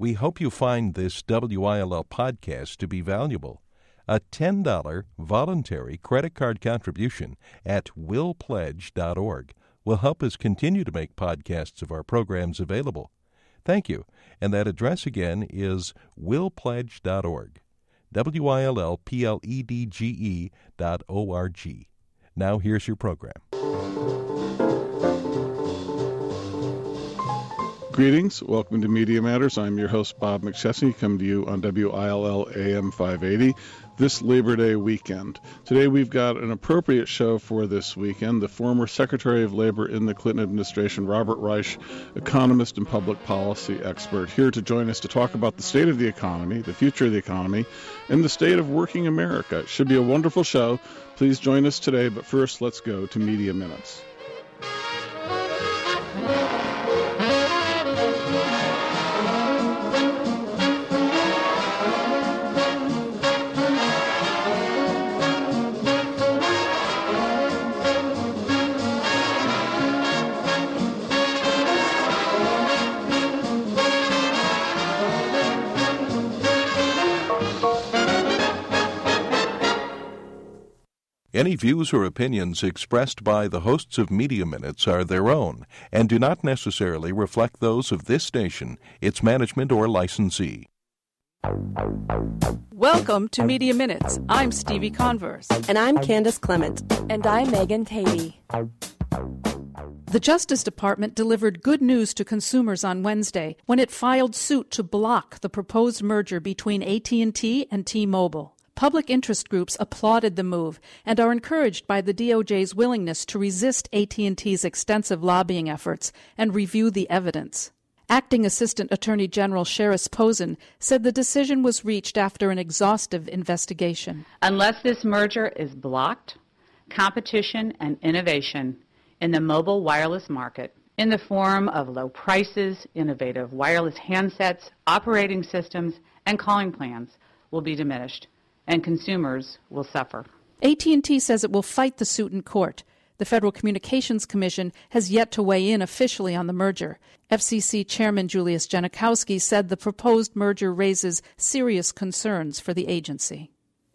We hope you find this WILL podcast to be valuable. A $10 voluntary credit card contribution at willpledge.org will help us continue to make podcasts of our programs available. Thank you. And that address again is willpledge.org. WILLPLEDGE.org. Now here's your program. Greetings. Welcome to Media Matters. I'm your host, Bob McChesney, coming to you on WILL AM 580 this Labor Day weekend. Today we've got an appropriate show for this weekend. The former Secretary of Labor in the Clinton administration, Robert Reich, economist and public policy expert, here to join us to talk about the state of the economy, the future of the economy, and the state of working America. It should be a wonderful show. Please join us today, but first let's go to Media Minutes. Any views or opinions expressed by the hosts of Media Minutes are their own and do not necessarily reflect those of this station, its management, or licensee. Welcome to Media Minutes. I'm Stevie Converse. And I'm Candace Clement. And I'm Megan Tatey. The Justice Department delivered good news to consumers on Wednesday when it filed suit to block the proposed merger between AT&T and T-Mobile. Public interest groups applauded the move and are encouraged by the DOJ's willingness to resist AT&T's extensive lobbying efforts and review the evidence. Acting Assistant Attorney General Sheris Posen said the decision was reached after an exhaustive investigation. Unless this merger is blocked, competition and innovation in the mobile wireless market in the form of low prices, innovative wireless handsets, operating systems, and calling plans will be diminished, and consumers will suffer. AT&T says it will fight the suit in court. The Federal Communications Commission has yet to weigh in officially on the merger. FCC Chairman Julius Genachowski said the proposed merger raises serious concerns for the agency.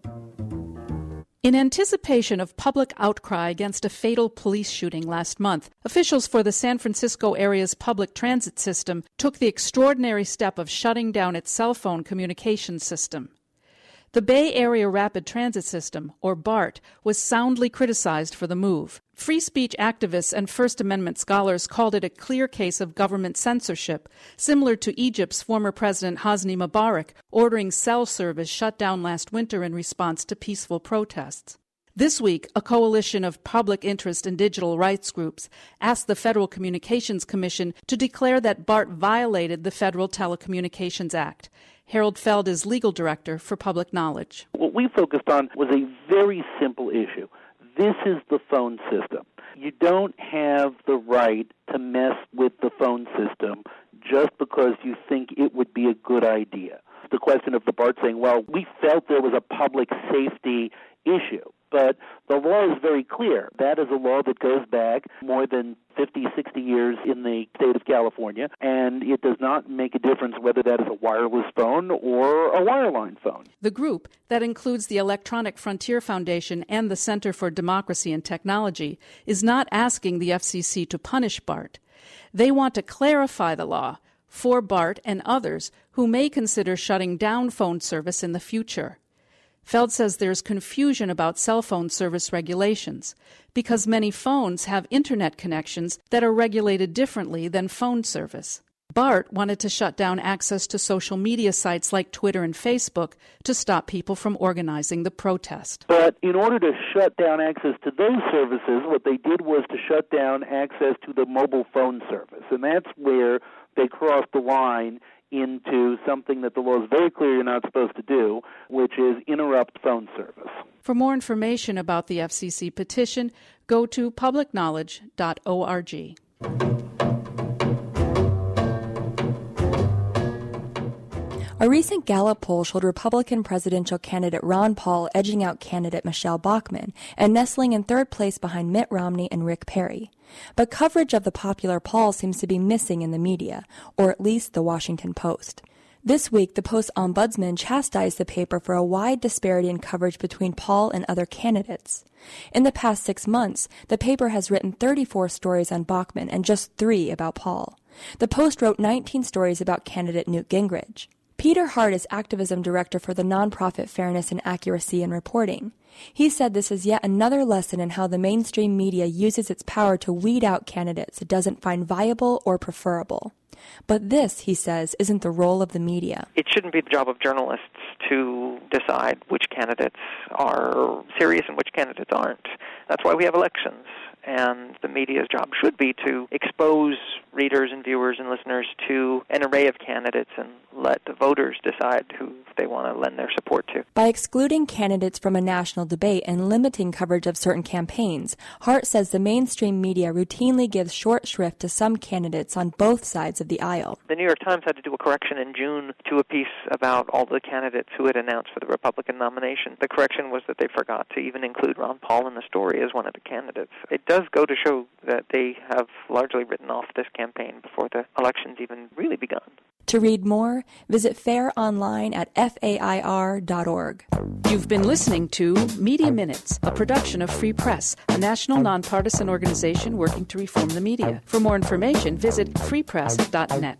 In anticipation of public outcry against a fatal police shooting last month, officials for the San Francisco area's public transit system took the extraordinary step of shutting down its cell phone communications system. The Bay Area Rapid Transit System, or BART, was soundly criticized for the move. Free speech activists and First Amendment scholars called it a clear case of government censorship, similar to Egypt's former President Hosni Mubarak ordering cell service shut down last winter in response to peaceful protests. This week, a coalition of public interest and digital rights groups asked the Federal Communications Commission to declare that BART violated the Federal Telecommunications Act. Harold Feld is legal director for Public Knowledge. What we focused on was a very simple issue. This is the phone system. You don't have the right to mess with the phone system just because you think it would be a good idea. The question of the BART saying, well, we felt there was a public safety issue. But the law is very clear. That is a law that goes back more than 50, 60 years in the state of California, and it does not make a difference whether that is a wireless phone or a wireline phone. The group, that includes the Electronic Frontier Foundation and the Center for Democracy and Technology, is not asking the FCC to punish BART. They want to clarify the law for BART and others who may consider shutting down phone service in the future. Feld says there's confusion about cell phone service regulations because many phones have Internet connections that are regulated differently than phone service. BART wanted to shut down access to social media sites like Twitter and Facebook to stop people from organizing the protest. But in order to shut down access to those services, what they did was to shut down access to the mobile phone service. And that's where they crossed the line into something that the law is very clear you're not supposed to do, which is interrupt phone service. For more information about the FCC petition, go to publicknowledge.org. A recent Gallup poll showed Republican presidential candidate Ron Paul edging out candidate Michelle Bachmann and nestling in third place behind Mitt Romney and Rick Perry. But coverage of the popular poll seems to be missing in the media, or at least the Washington Post. This week, the Post ombudsman chastised the paper for a wide disparity in coverage between Paul and other candidates. In the past 6 months, the paper has written 34 stories on Bachmann and just 3 about Paul. The Post wrote 19 stories about candidate Newt Gingrich. Peter Hart is activism director for the nonprofit Fairness and Accuracy in Reporting. He said this is yet another lesson in how the mainstream media uses its power to weed out candidates it doesn't find viable or preferable. But this, he says, isn't the role of the media. It shouldn't be the job of journalists to decide which candidates are serious and which candidates aren't. That's why we have elections. And the media's job should be to expose readers and viewers and listeners to an array of candidates and let the voters decide who they want to lend their support to. By excluding candidates from a national debate and limiting coverage of certain campaigns, Hart says the mainstream media routinely gives short shrift to some candidates on both sides of the aisle. The New York Times had to do a correction in June to a piece about all the candidates who had announced for the Republican nomination. The correction was that they forgot to even include Ron Paul in the story as one of the candidates. It does go to show that they have largely written off this campaign before the election's even really begun. To read more, visit FAIR online at fair.org. You've been listening to Media Minutes, a production of Free Press, a national nonpartisan organization working to reform the media. For more information, visit freepress.net.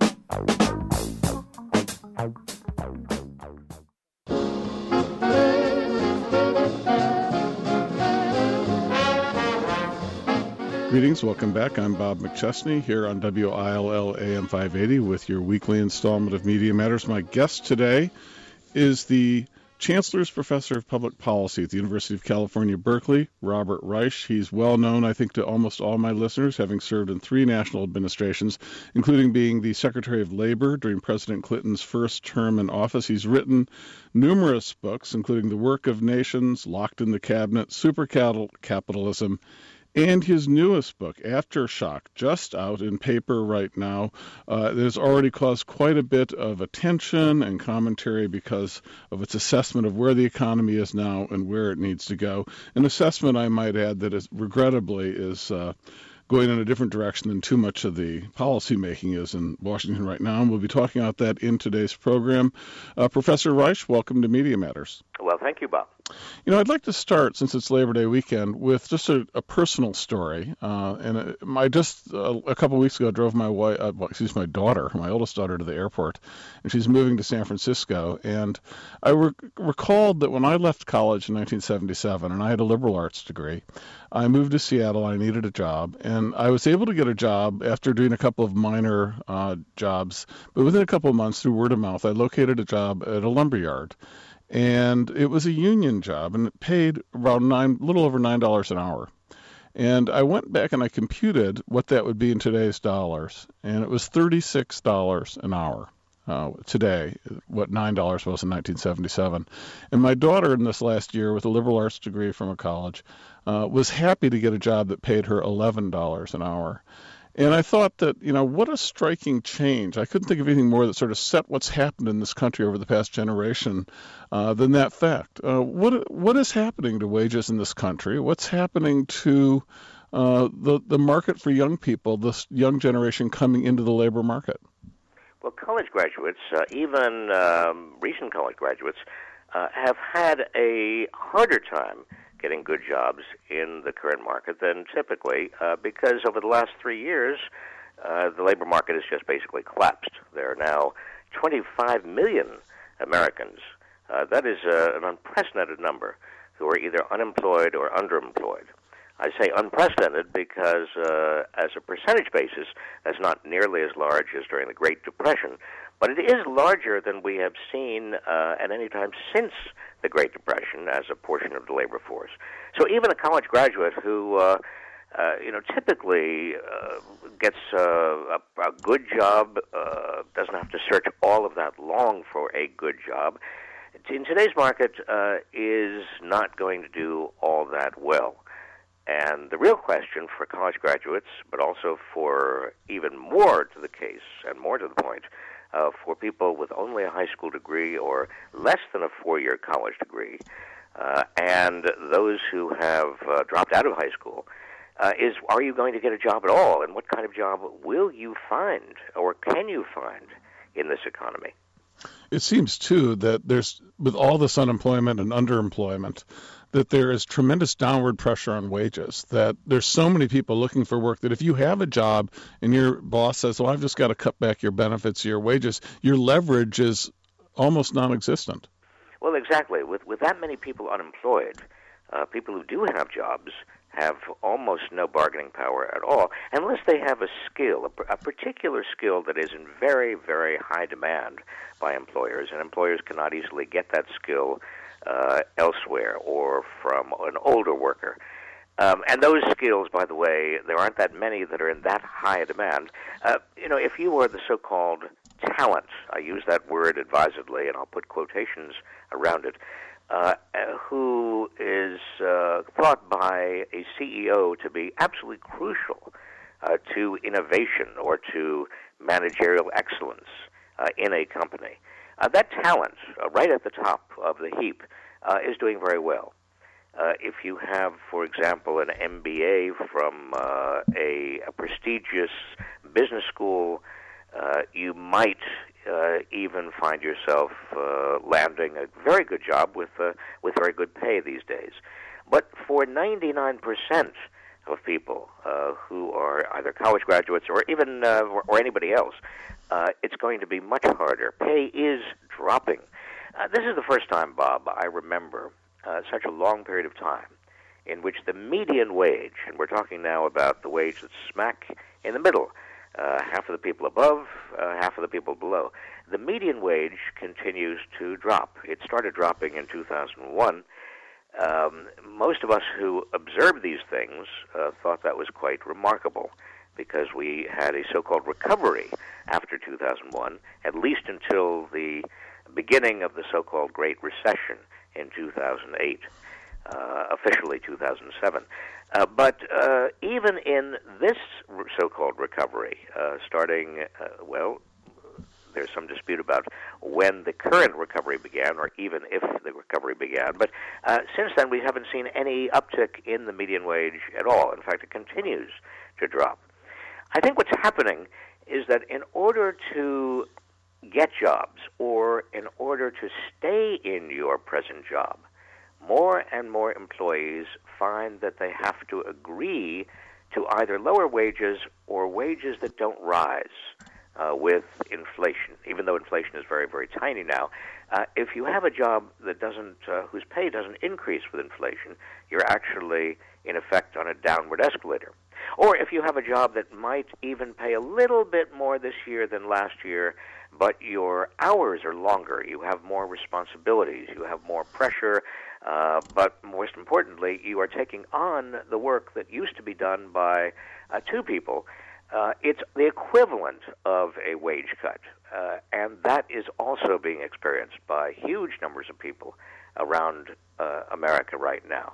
Greetings, welcome back. I'm Bob McChesney here on WILL AM 580 with your weekly installment of Media Matters. My guest today is the Chancellor's Professor of Public Policy at the University of California, Berkeley, Robert Reich. He's well known, I think, to almost all my listeners, having served in 3 national administrations, including being the Secretary of Labor during President Clinton's first term in office. He's written numerous books, including The Work of Nations, Locked in the Cabinet, Supercapitalism, and his newest book, Aftershock, just out in paper right now, that has already caused quite a bit of attention and commentary because of its assessment of where the economy is now and where it needs to go. An assessment, I might add, that is regrettably is going in a different direction than too much of the policy making is in Washington right now. And we'll be talking about that in today's program. Professor Reich, welcome to Media Matters. Well, thank you, Bob. You know, I'd like to start, since it's Labor Day weekend, with just a personal story. I just a couple of weeks ago drove my my daughter, my oldest daughter, to the airport, and she's moving to San Francisco. And I recalled that when I left college in 1977, and I had a liberal arts degree, I moved to Seattle. I needed a job, and I was able to get a job after doing a couple of minor jobs. But within a couple of months, through word of mouth, I located a job at a lumberyard. And it was a union job, and it paid around a little over $9 an hour. And I went back and I computed what that would be in today's dollars, and it was $36 an hour today, what $9 was in 1977. And my daughter in this last year, with a liberal arts degree from a college, was happy to get a job that paid her $11 an hour. And I thought that, what a striking change. I couldn't think of anything more that sort of set what's happened in this country over the past generation than that fact. What is happening to wages in this country? What's happening to the market for young people, this young generation coming into the labor market? Well, college graduates, even recent college graduates, have had a harder time getting good jobs in the current market than typically, because over the last 3 years, the labor market has just basically collapsed. There are now 25 million Americans. That is an unprecedented number who are either unemployed or underemployed. I say unprecedented because, as a percentage basis, that's not nearly as large as during the Great Depression, but it is larger than we have seen at any time since the Great Depression as a portion of the labor force. So even a college graduate who, typically gets a good job, doesn't have to search all of that long for a good job, in today's market is not going to do all that well. And the real question for college graduates, but also for even more to the case and more to the point, for people with only a high school degree or less than a 4-year college degree, and those who have dropped out of high school, is, are you going to get a job at all? And what kind of job will you find or can you find in this economy? It seems, too, that there's, with all this unemployment and underemployment, that there is tremendous downward pressure on wages, that there's so many people looking for work that if you have a job and your boss says, well, I've just got to cut back your benefits, your wages, your leverage is almost non-existent. Well, exactly. With that many people unemployed, people who do have jobs have almost no bargaining power at all, unless they have a skill, a particular skill that is in very, very high demand by employers, and employers cannot easily get that skill elsewhere or from an older worker. And those skills, by the way, there aren't that many that are in that high a demand. If you are the so-called talent, I use that word advisedly, and I'll put quotations around it, who is thought by a CEO to be absolutely crucial to innovation or to managerial excellence in a company. That talent, right at the top of the heap, is doing very well. If you have, for example, an MBA from a prestigious business school, you might even find yourself landing a very good job with very good pay these days. But for 99% of people who are either college graduates or even or anybody else, it's going to be much harder. Pay is dropping. This is the first time, Bob, I remember such a long period of time in which the median wage, and we're talking now about the wage that's smack in the middle, half of the people above, half of the people below, the median wage continues to drop. It started dropping in 2001. Most of us who observed these things thought that was quite remarkable, because we had a so-called recovery after 2001, at least until the beginning of the so-called Great Recession in 2008, officially 2007. But even in this so-called recovery, starting, there's some dispute about when the current recovery began, or even if the recovery began. But since then, we haven't seen any uptick in the median wage at all. In fact, it continues to drop. I think what's happening is that in order to get jobs, or in order to stay in your present job, more and more employees find that they have to agree to either lower wages or wages that don't rise with inflation, even though inflation is very, very tiny now. If you have a job that doesn't, whose pay doesn't increase with inflation, you're actually, in effect, on a downward escalator. Or if you have a job that might even pay a little bit more this year than last year, but your hours are longer, you have more responsibilities, you have more pressure, but most importantly, you are taking on the work that used to be done by two people. It's the equivalent of a wage cut, and that is also being experienced by huge numbers of people around America right now.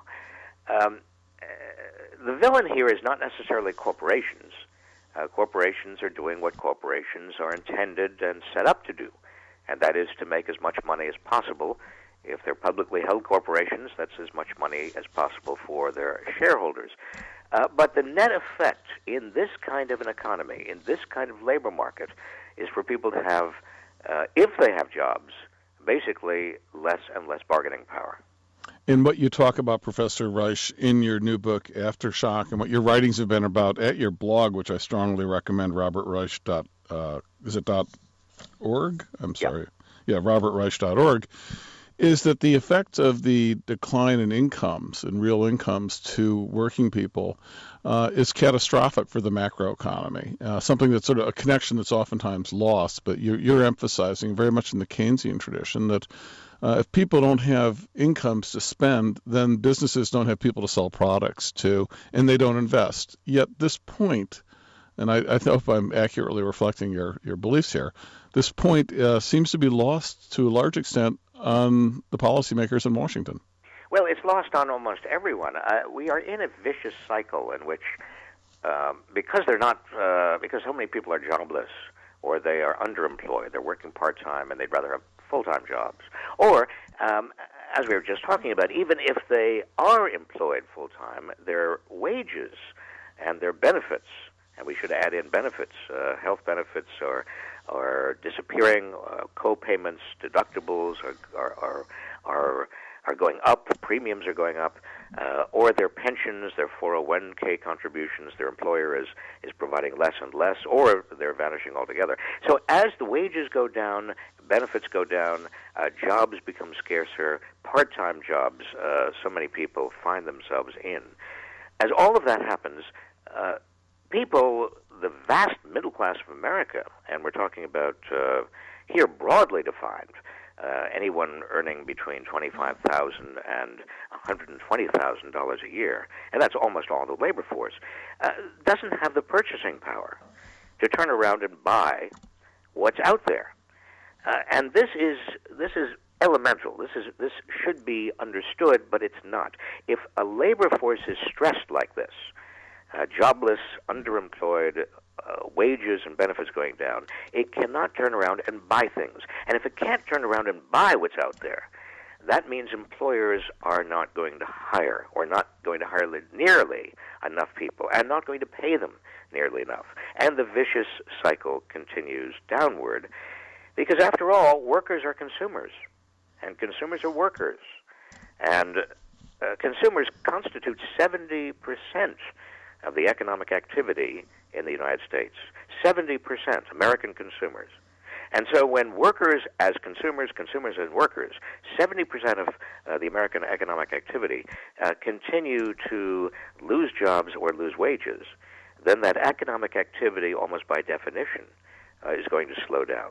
The villain here is not necessarily corporations. Corporations are doing what corporations are intended and set up to do, and that is to make as much money as possible. If they're publicly held corporations, that's as much money as possible for their shareholders. But the net effect in this kind of an economy, in this kind of labor market, is for people to have, if they have jobs, basically less and less bargaining power. In what you talk about, Professor Reich, in your new book, Aftershock, and what your writings have been about at your blog, which I strongly recommend, robertreich.org? I'm sorry. Yeah, robertreich.org, is that the effect of the decline in incomes, in real incomes to working people, is catastrophic for the macroeconomy, something that's sort of a connection that's oftentimes lost, but you're emphasizing very much in the Keynesian tradition that if people don't have incomes to spend, then businesses don't have people to sell products to, and they don't invest. Yet this point, and I hope I'm accurately reflecting your beliefs here, this point seems to be lost to a large extent on the policymakers in Washington. Well, it's lost on almost everyone. We are in a vicious cycle in which, because so many people are jobless, or they are underemployed, they're working part-time, and they'd rather have full-time jobs. Or, as we were just talking about, even if they are employed full-time, their wages and their benefits, and we should add in benefits, health benefits or disappearing. Co-payments, deductibles are going up. Premiums are going up, or their pensions, their 401k contributions, their employer is providing less and less, or they're vanishing altogether. So as the wages go down, benefits go down, jobs become scarcer, part-time jobs so many people find themselves in. As all of that happens, people, the vast middle class of America, and we're talking about here broadly defined, anyone earning between $25,000 and $120,000 a year, and that's almost all the labor force, doesn't have the purchasing power to turn around and buy what's out there. And this is elemental. This should be understood, but it's not. If a labor force is stressed like this, jobless, underemployed, wages and benefits going down, it cannot turn around and buy things. And if it can't turn around and buy what's out there, that means employers are not going to hire, or not going to hire nearly enough people, and not going to pay them nearly enough. And the vicious cycle continues downward, because after all, workers are consumers, and consumers are workers. And consumers constitute 70% of the economic activity in the United States. 70%, American consumers. And so when workers as consumers, consumers as workers, 70% of the American economic activity continue to lose jobs or lose wages, then that economic activity, almost by definition, is going to slow down.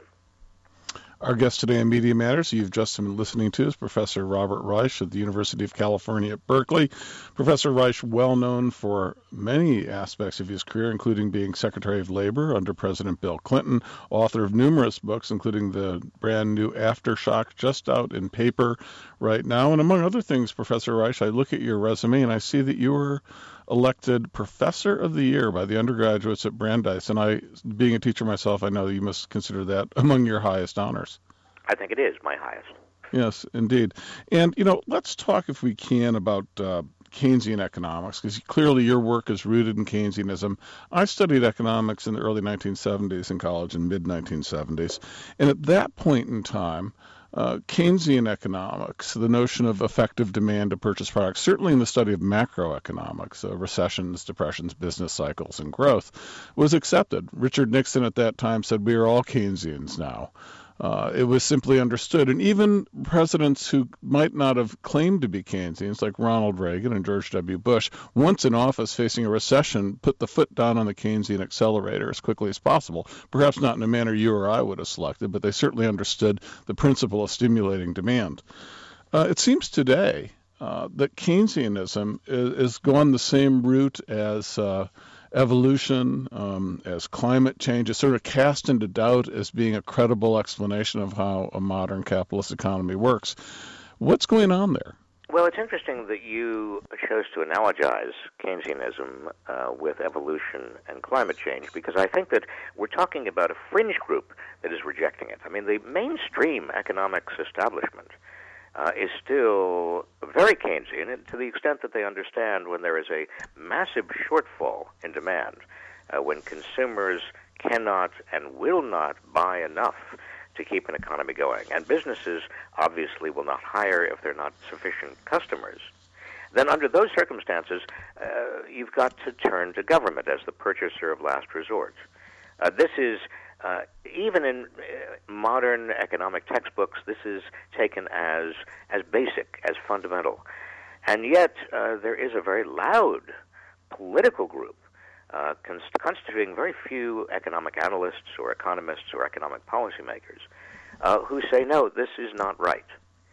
Our guest today on Media Matters, you've just been listening to, is Professor Robert Reich at the University of California at Berkeley. Professor Reich, well known for many aspects of his career, including being Secretary of Labor under President Bill Clinton, author of numerous books, including the brand new Aftershock, just out in paper right now. And among other things, Professor Reich, I look at your resume and I see that you were elected Professor of the Year by the undergraduates at Brandeis, and being a teacher myself, I know you must consider that among your highest honors. I think it is my highest. Yes, indeed. And, let's talk, if we can, about Keynesian economics, because clearly your work is rooted in Keynesianism. I studied economics in the early 1970s in college, in mid-1970s, and at that point in time, Keynesian economics, the notion of effective demand to purchase products, certainly in the study of macroeconomics, recessions, depressions, business cycles, and growth, was accepted. Richard Nixon at that time said, we are all Keynesians now. It was simply understood. And even presidents who might not have claimed to be Keynesians, like Ronald Reagan and George W. Bush, once in office facing a recession, put the foot down on the Keynesian accelerator as quickly as possible. Perhaps not in a manner you or I would have selected, but they certainly understood the principle of stimulating demand. It seems today that Keynesianism is gone the same route as evolution, as climate change, is sort of cast into doubt as being a credible explanation of how a modern capitalist economy works. What's going on there? Well, it's interesting that you chose to analogize Keynesianism with evolution and climate change, because I think that we're talking about a fringe group that is rejecting it. I mean, the mainstream economics establishment is still very Keynesian, to the extent that they understand when there is a massive shortfall in demand, when consumers cannot and will not buy enough to keep an economy going, and businesses obviously will not hire if there are not sufficient customers. Then under those circumstances, you've got to turn to government as the purchaser of last resort. This is even in modern economic textbooks, this is taken as basic, as fundamental. And yet, there is a very loud political group constituting very few economic analysts or economists or economic policymakers who say, no, this is not right.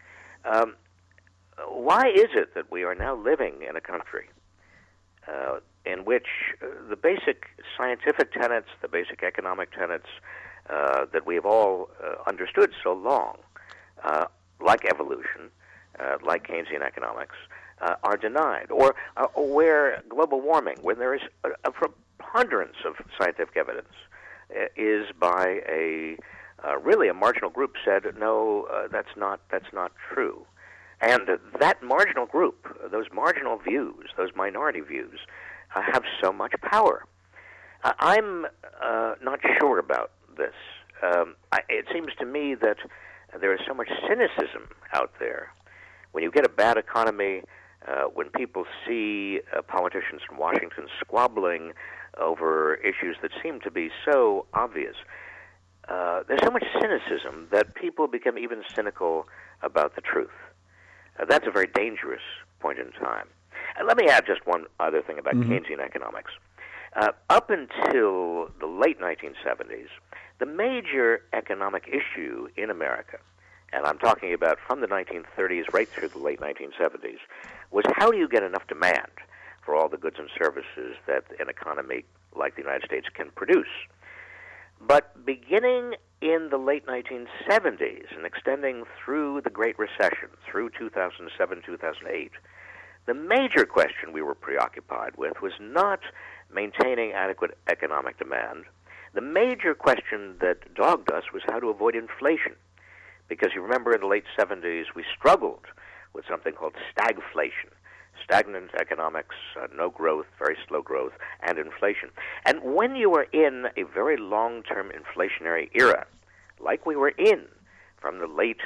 Why is it that we are now living in a country in which the basic scientific tenets, the basic economic tenets that we have all understood so long, like evolution, like Keynesian economics, are denied? Or where global warming, when there is a preponderance of scientific evidence, is by really a marginal group said, no, that's not true. And that marginal group, those marginal views, those minority views, have so much power. I'm not sure about this. it seems to me that there is so much cynicism out there. When you get a bad economy, when people see politicians in Washington squabbling over issues that seem to be so obvious, there's so much cynicism that people become even cynical about the truth. That's a very dangerous point in time. And let me add just one other thing about Keynesian economics. Up until the late 1970s, the major economic issue in America, and I'm talking about from the 1930s right through the late 1970s, was how do you get enough demand for all the goods and services that an economy like the United States can produce. But beginning in the late 1970s and extending through the Great Recession, through 2007, 2008, the major question we were preoccupied with was not maintaining adequate economic demand. The major question that dogged us was how to avoid inflation. Because you remember in the late 70s, we struggled with something called stagflation. Stagnant economics, no growth, very slow growth, and inflation. And when you are in a very long-term inflationary era, like we were in from the late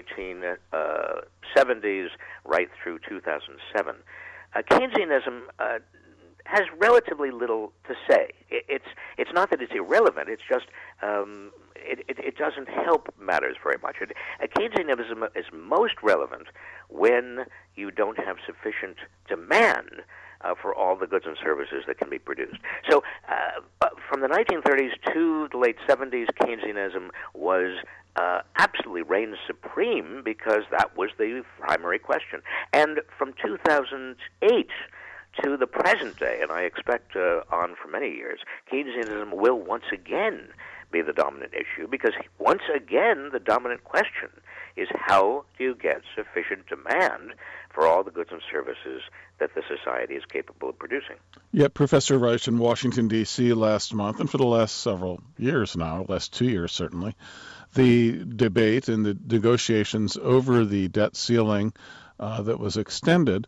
1970s right through 2007, Keynesianism has relatively little to say. It's not that it's irrelevant. It's just it doesn't help matters very much. Keynesianism is most relevant when you don't have sufficient demand for all the goods and services that can be produced. So from the 1930s to the late 70s, Keynesianism was absolutely reigned supreme because that was the primary question. And from 2008 to the present day, and I expect on for many years, Keynesianism will once again be the dominant issue, because once again the dominant question is how do you get sufficient demand for all the goods and services that the society is capable of producing. Yet Professor Reich in Washington, D.C. last month, and for the last several years now, last 2 years certainly, the debate and the negotiations over the debt ceiling that was extended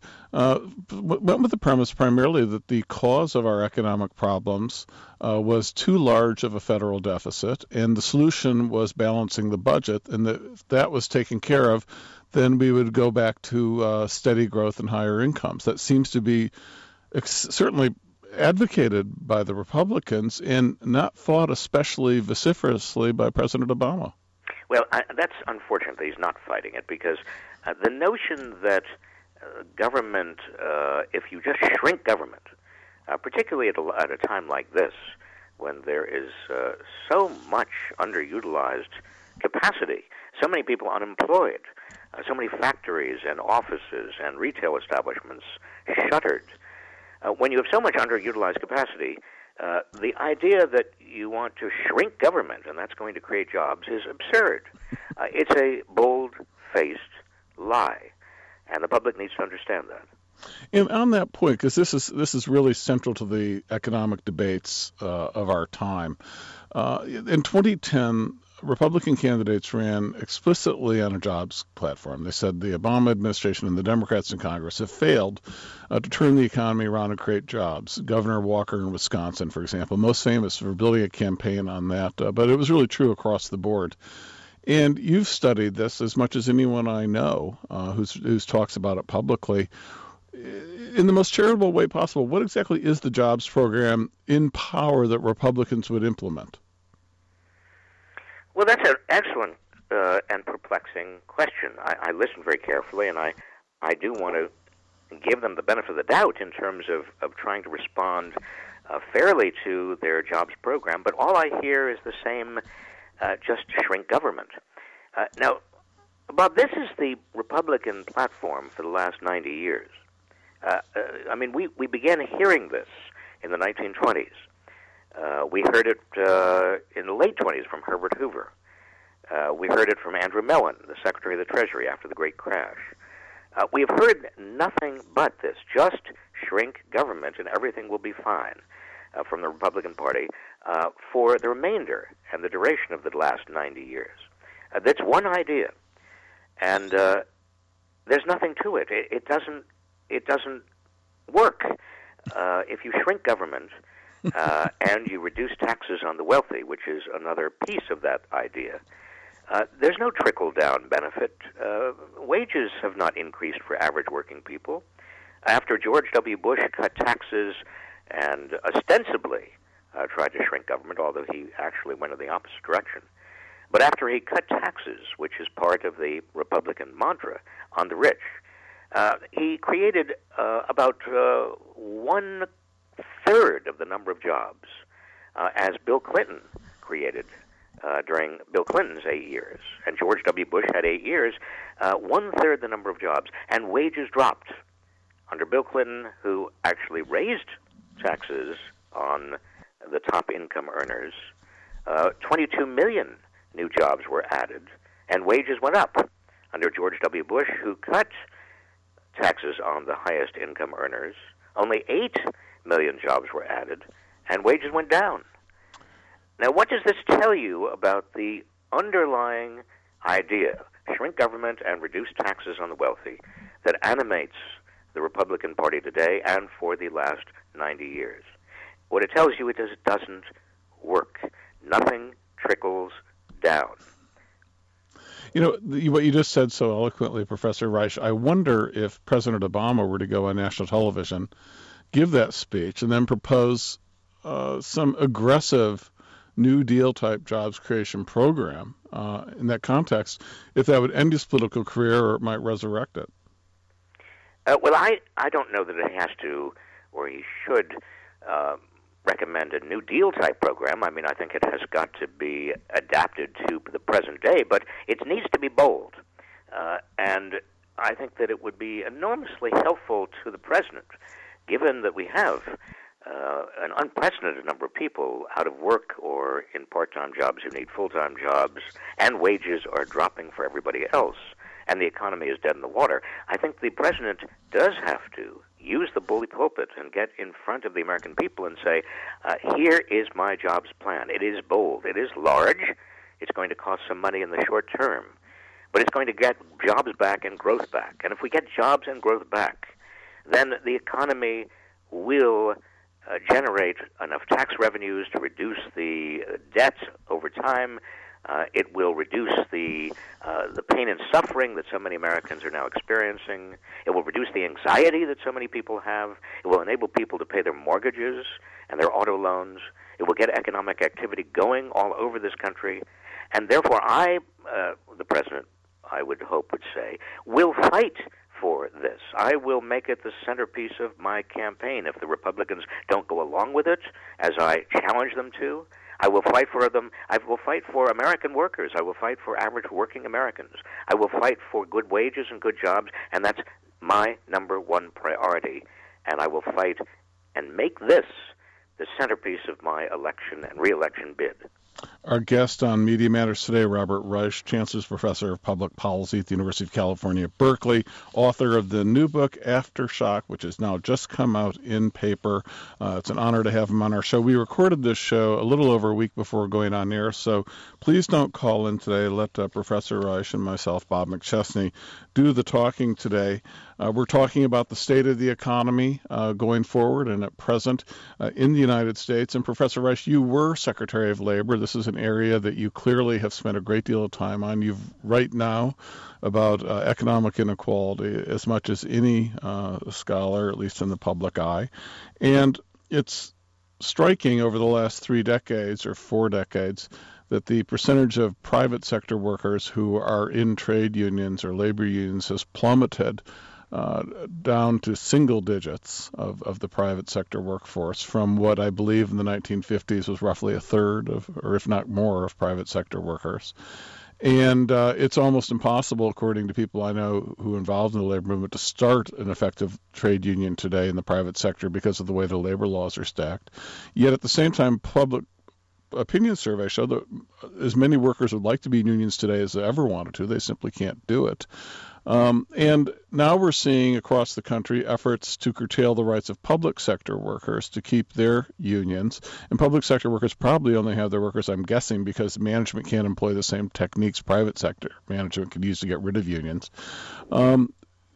went with the premise primarily that the cause of our economic problems was too large of a federal deficit, and the solution was balancing the budget, and that was taken care of, then we would go back to steady growth and higher incomes. That seems to be certainly advocated by the Republicans and not fought especially vociferously by President Obama. Well, that's unfortunate that he's not fighting it, because the notion that government, if you just shrink government, particularly at a time like this, when there is so much underutilized capacity, so many people unemployed, so many factories and offices and retail establishments shuttered. When you have so much underutilized capacity, the idea that you want to shrink government and that's going to create jobs is absurd. It's a bold-faced lie, and the public needs to understand that. And on that point, because this is really central to the economic debates of our time, in 2010, Republican candidates ran explicitly on a jobs platform. They said the Obama administration and the Democrats in Congress have failed to turn the economy around and create jobs. Governor Walker in Wisconsin, for example, most famous for building a campaign on that, but it was really true across the board. And you've studied this as much as anyone I know who's talks about it publicly. In the most charitable way possible, what exactly is the jobs program in power that Republicans would implement? Well, that's an excellent and perplexing question. I listened very carefully, and I do want to give them the benefit of the doubt in terms of trying to respond fairly to their jobs program, but all I hear is the same, just shrink government. Now, Bob, this is the Republican platform for the last 90 years. I mean, we began hearing this in the 1920s. We heard it in the late 20s from Herbert Hoover. We heard it from Andrew Mellon, the Secretary of the Treasury, after the Great Crash. We have heard nothing but this, just shrink government and everything will be fine, from the Republican Party for the remainder and the duration of the last 90 years. That's one idea, and there's nothing to it. It doesn't work. If you shrink government, and you reduce taxes on the wealthy, which is another piece of that idea. There's no trickle-down benefit. Wages have not increased for average working people. After George W. Bush cut taxes and ostensibly tried to shrink government, although he actually went in the opposite direction. But after he cut taxes, which is part of the Republican mantra, on the rich, he created about 1/3 of the number of jobs as Bill Clinton created during Bill Clinton's 8 years. And George W. Bush had 8 years, 1/3 the number of jobs, and wages dropped. Under Bill Clinton, who actually raised taxes on the top income earners, 22 million new jobs were added, and wages went up. Under George W. Bush, who cut taxes on the highest income earners, only 8 million jobs were added, and wages went down. Now, what does this tell you about the underlying idea, shrink government and reduce taxes on the wealthy, that animates the Republican Party today and for the last 90 years? What it tells you, it doesn't work. Nothing trickles down. You know, what you just said so eloquently, Professor Reich, I wonder if President Obama were to go on national television, give that speech, and then propose some aggressive New Deal type jobs creation program in that context, if that would end his political career or it might resurrect it. Well, I don't know that it has to or he should recommend a New Deal type program. I mean, I think it has got to be adapted to the present day, but it needs to be bold. And I think that it would be enormously helpful to the president, given that we have an unprecedented number of people out of work or in part-time jobs who need full-time jobs, and wages are dropping for everybody else, and the economy is dead in the water. I think the president does have to use the bully pulpit and get in front of the American people and say, here is my jobs plan. It is bold. It is large. It's going to cost some money in the short term, but it's going to get jobs back and growth back. And if we get jobs and growth back, then the economy will generate enough tax revenues to reduce the debt over time. It will reduce the pain and suffering that so many Americans are now experiencing. It will reduce the anxiety that so many people have. It will enable people to pay their mortgages and their auto loans. It will get economic activity going all over this country. And therefore, the president, I would hope, would say, will fight for this. I will make it the centerpiece of my campaign. If the Republicans don't go along with it, as I challenge them to, I will fight for them. I will fight for American workers. I will fight for average working Americans. I will fight for good wages and good jobs, and that's my number one priority. And I will fight and make this the centerpiece of my election and re-election bid. Our guest on Media Matters today, Robert Reich, Chancellor's Professor of Public Policy at the University of California at Berkeley, author of the new book, Aftershock, which has now just come out in paper. It's an honor to have him on our show. We recorded this show a little over a week before going on air, so please don't call in today. Let Professor Reich and myself, Bob McChesney, do the talking today. We're talking about the state of the economy going forward and at present in the United States. And Professor Reich, you were Secretary of Labor. This is an area that you clearly have spent a great deal of time on. You've right now about economic inequality as much as any scholar, at least in the public eye. And it's striking over the last 3 decades or 4 decades that the percentage of private sector workers who are in trade unions or labor unions has plummeted down to single digits of the private sector workforce from what I believe in the 1950s was roughly a third of, or if not more, of private sector workers. And it's almost impossible, according to people I know who are involved in the labor movement, to start an effective trade union today in the private sector because of the way the labor laws are stacked. Yet at the same time, public opinion surveys show that as many workers would like to be in unions today as they ever wanted to. They simply can't do it. And now we're seeing across the country efforts to curtail the rights of public sector workers to keep their unions. And public sector workers probably only have their workers, I'm guessing, because management can't employ the same techniques private sector management could use to get rid of unions.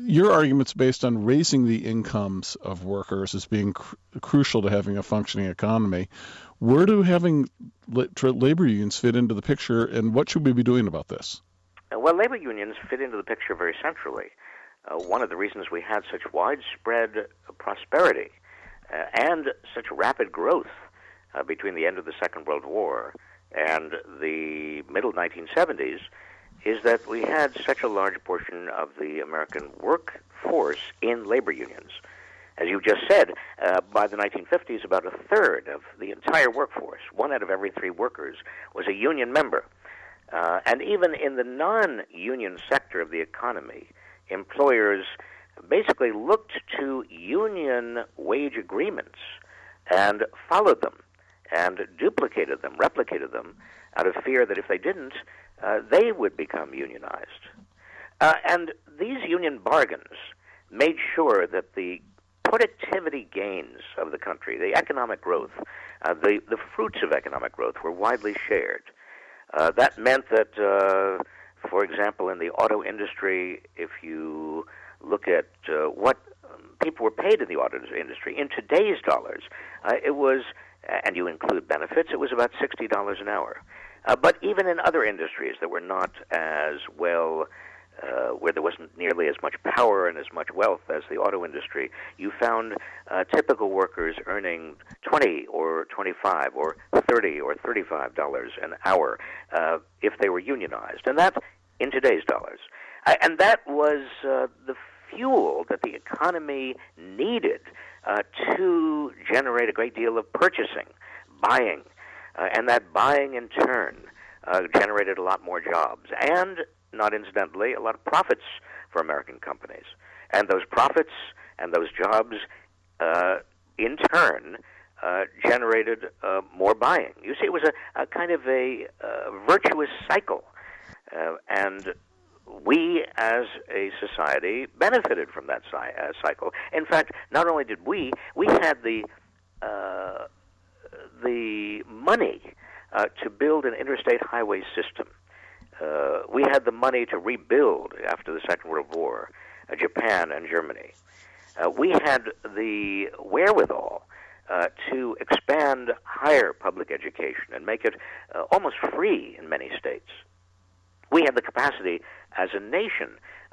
your argument's based on raising the incomes of workers as being crucial to having a functioning economy. Where do having labor unions fit into the picture, and what should we be doing about this? Well, labor unions fit into the picture very centrally. One of the reasons we had such widespread prosperity and such rapid growth between the end of the Second World War and the middle 1970s is that we had such a large portion of the American workforce in labor unions. As you just said, by the 1950s, about a third of the entire workforce, 1 out of every 3 workers, was a union member. And even in the non-union sector of the economy, employers basically looked to union wage agreements and followed them and duplicated them, replicated them, out of fear that if they didn't, they would become unionized. And these union bargains made sure that the productivity gains of the country, the economic growth, the fruits of economic growth were widely shared. That meant that, for example, in the auto industry, if you look at what people were paid in the auto industry, in today's dollars, it was, and you include benefits, it was about $60 an hour. But even in other industries that were not as well, where there wasn't nearly as much power and as much wealth as the auto industry, you found typical workers earning $20 or $25 or $30 or $35 an hour if they were unionized, and that in today's dollars. And that was the fuel that the economy needed to generate a great deal of purchasing, buying, and that buying in turn generated a lot more jobs and, not incidentally, a lot of profits for American companies. And those profits and those jobs, in turn, generated more buying. You see, it was a kind of a virtuous cycle. And we, as a society, benefited from that cycle. In fact, not only did we had the money to build an interstate highway system. We had the money to rebuild, after the Second World War, Japan and Germany. We had the wherewithal to expand higher public education and make it almost free in many states. We had the capacity as a nation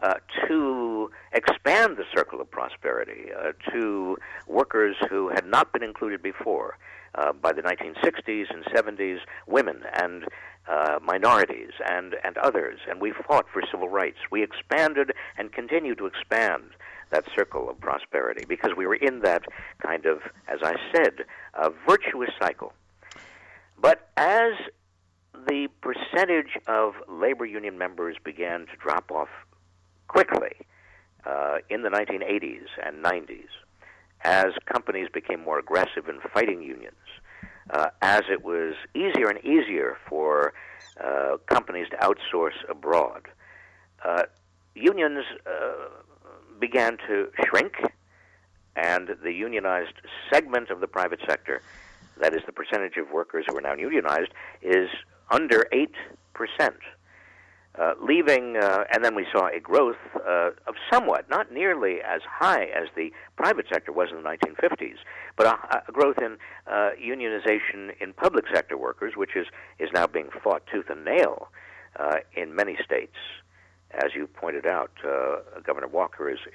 to expand the circle of prosperity to workers who had not been included before. By the 1960s and 70s, women and minorities and others, and we fought for civil rights. We expanded and continue to expand that circle of prosperity because we were in that kind of, as I said, virtuous cycle. But as the percentage of labor union members began to drop off quickly in the 1980s and 90s, as companies became more aggressive in fighting unions, as it was easier and easier for companies to outsource abroad, unions began to shrink, and the unionized segment of the private sector, that is the percentage of workers who are now unionized, is under 8%. Leaving, and then we saw a growth of somewhat, not nearly as high as the private sector was in the 1950s, but a growth in unionization in public sector workers, which is now being fought tooth and nail in many states. As you pointed out, Governor Walker is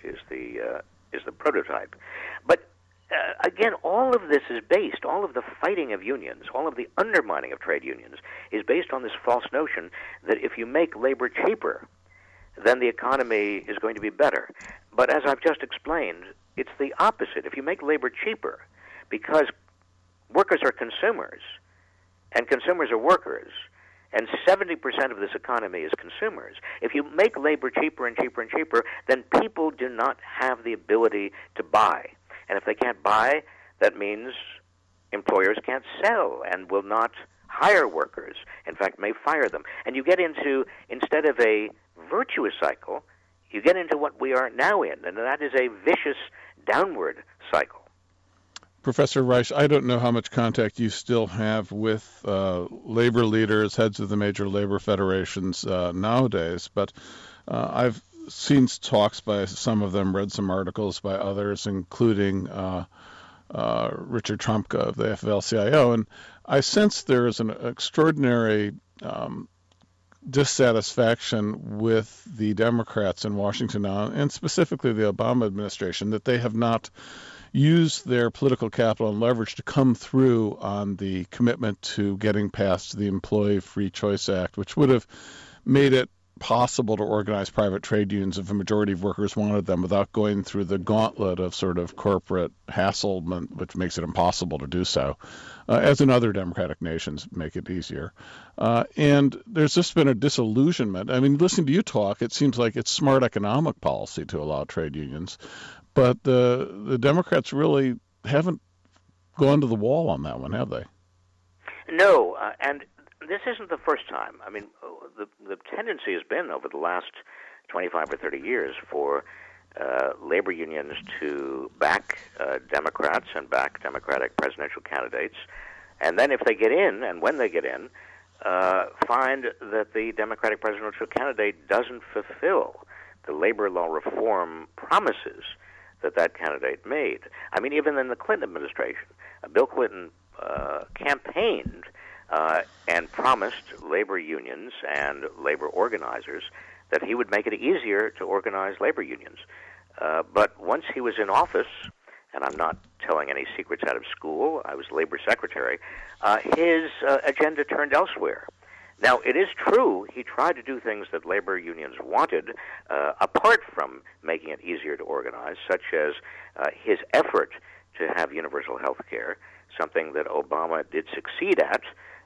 the prototype. But again, all of this is based, all of the fighting of unions, all of the undermining of trade unions is based on this false notion that if you make labor cheaper, then the economy is going to be better. But as I've just explained, it's the opposite. If you make labor cheaper, because workers are consumers, and consumers are workers, and 70% of this economy is consumers, if you make labor cheaper and cheaper and cheaper, then people do not have the ability to buy. And if they can't buy, that means employers can't sell and will not hire workers. In fact, may fire them. And you get into, instead of a virtuous cycle, you get into what we are now in, and that is a vicious downward cycle. Professor Reich, I don't know how much contact you still have with labor leaders, heads of the major labor federations nowadays, but I've seen talks by some of them, read some articles by others, including Richard Trumka of the AFL-CIO, and I sense there is an extraordinary dissatisfaction with the Democrats in Washington now, and specifically the Obama administration, that they have not used their political capital and leverage to come through on the commitment to getting past the Employee Free Choice Act, which would have made it possible to organize private trade unions if a majority of workers wanted them without going through the gauntlet of sort of corporate hasslement, which makes it impossible to do so, as in other democratic nations make it easier. And there's just been a disillusionment. I mean, listening to you talk, it seems like it's smart economic policy to allow trade unions, but the Democrats really haven't gone to the wall on that one, have they? No, and this isn't the first time. I mean, the tendency has been over the last 25 or 30 years for labor unions to back Democrats and back Democratic presidential candidates, and then if they get in, and when they get in, find that the Democratic presidential candidate doesn't fulfill the labor law reform promises that candidate made. I mean, even in the Clinton administration, Bill Clinton campaigned and promised labor unions and labor organizers that he would make it easier to organize labor unions. But once he was in office, and I'm not telling any secrets out of school, I was labor secretary, his agenda turned elsewhere. Now, it is true he tried to do things that labor unions wanted, apart from making it easier to organize, such as his effort to have universal health care, something that Obama did succeed at,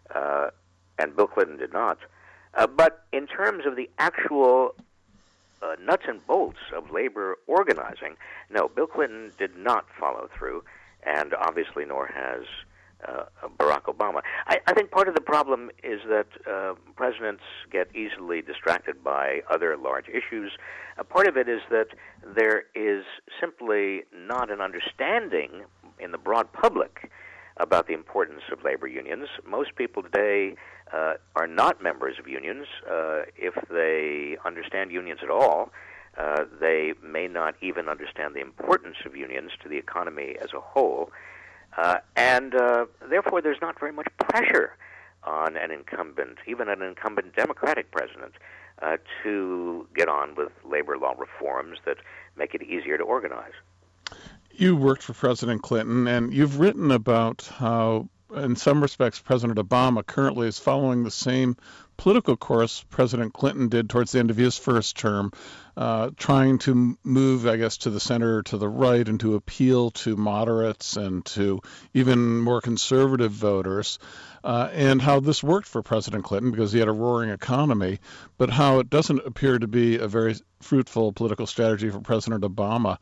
and Bill Clinton did not. But in terms of the actual nuts and bolts of labor organizing, no, Bill Clinton did not follow through, and obviously nor has Barack Obama. I think part of the problem is that presidents get easily distracted by other large issues. Part of it is that there is simply not an understanding in the broad public about the importance of labor unions. Most people today are not members of unions. If they understand unions at all, they may not even understand the importance of unions to the economy as a whole. And therefore, there's not very much pressure on an incumbent, even an incumbent Democratic president, to get on with labor law reforms that make it easier to organize. You worked for President Clinton, and you've written about how, in some respects, President Obama currently is following the same political course President Clinton did towards the end of his first term, trying to move, I guess, to the center or to the right and to appeal to moderates and to even more conservative voters, and how this worked for President Clinton because he had a roaring economy, but how it doesn't appear to be a very fruitful political strategy for President Obama.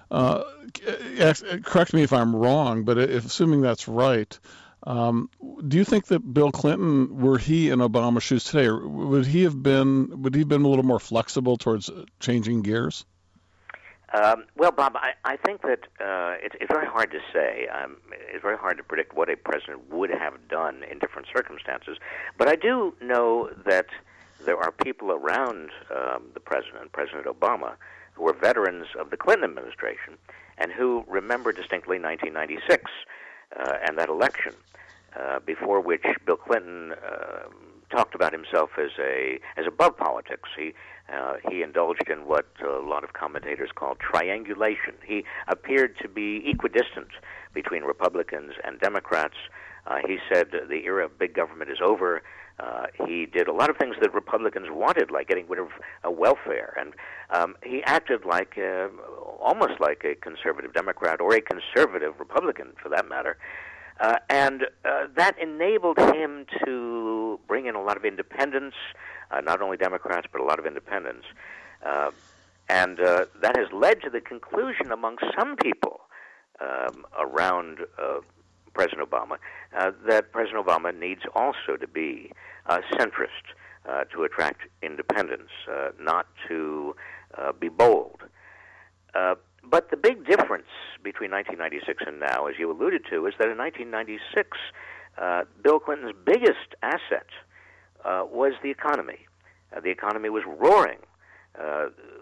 Correct me if I'm wrong, but assuming that's right, do you think that Bill Clinton, were he in Obama's shoes today, would he have been a little more flexible towards changing gears? Well, Bob, I think that it's very hard to say. It's very hard to predict what a president would have done in different circumstances. But I do know that there are people around the president, President Obama, who were veterans of the Clinton administration and who remember distinctly 1996 and that election, before which Bill Clinton talked about himself as above politics. He indulged in what a lot of commentators call triangulation. He appeared to be equidistant between Republicans and Democrats. He said the era of big government is over. He did a lot of things that Republicans wanted, like getting rid of welfare, and he acted like almost like a conservative Democrat or a conservative Republican, for that matter. And that enabled him to bring in a lot of independents, not only Democrats, but a lot of independents. And that has led to the conclusion among some people around President Obama that President Obama needs also to be centrist, to attract independents, not to be bold. But the big difference between 1996 and now, as you alluded to, is that in 1996, Bill Clinton's biggest asset was the economy. The economy was roaring. It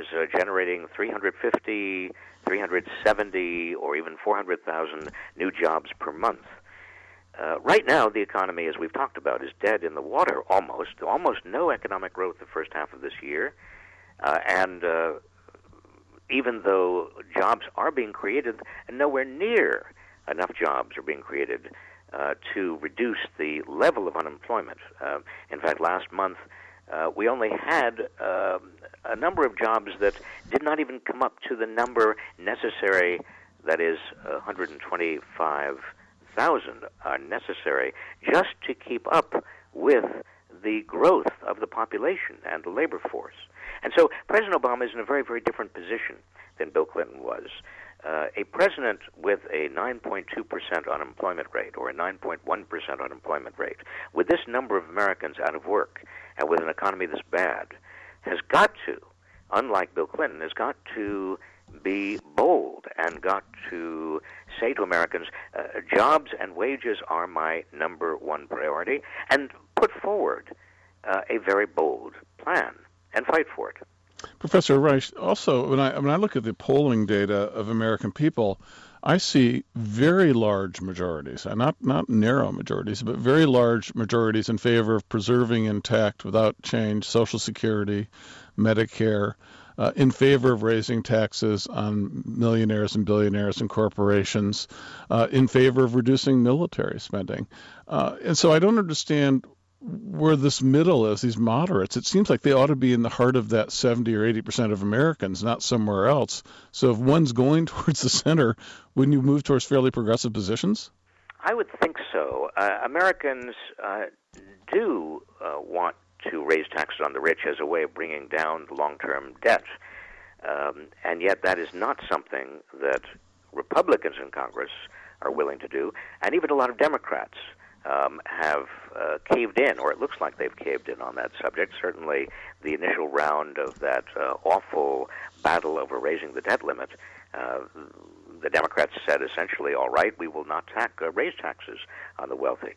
was generating 350, 370, or even 400,000 new jobs per month. Right now, the economy, as we've talked about, is dead in the water almost. Almost no economic growth the first half of this year. And even though jobs are being created, and nowhere near enough jobs are being created to reduce the level of unemployment. In fact, last month, we only had a number of jobs that did not even come up to the number necessary, that is 125,000 are necessary just to keep up with the growth of the population and the labor force. And so President Obama is in a very, very different position than Bill Clinton was. A president with a 9.2% unemployment rate or a 9.1% unemployment rate, with this number of Americans out of work and with an economy this bad, has got to, unlike Bill Clinton, has got to be bold and got to say to Americans, jobs and wages are my number one priority, and put forward a very bold plan and fight for it. Professor Reich, also, when I look at the polling data of American people, I see very large majorities, and not narrow majorities, but very large majorities in favor of preserving intact, without change, Social Security, Medicare, in favor of raising taxes on millionaires and billionaires and corporations, in favor of reducing military spending. And so I don't understand where this middle is, these moderates. It seems like they ought to be in the heart of that 70 or 80% of Americans, not somewhere else. So if one's going towards the center, wouldn't you move towards fairly progressive positions? I would think so. Americans do want to raise taxes on the rich as a way of bringing down the long-term debt. And yet that is not something that Republicans in Congress are willing to do, and even a lot of Democrats have caved in, or it looks like they've caved in on that subject. Certainly the initial round of that awful battle over raising the debt limit, the Democrats said essentially, all right, we will not raise taxes on the wealthy.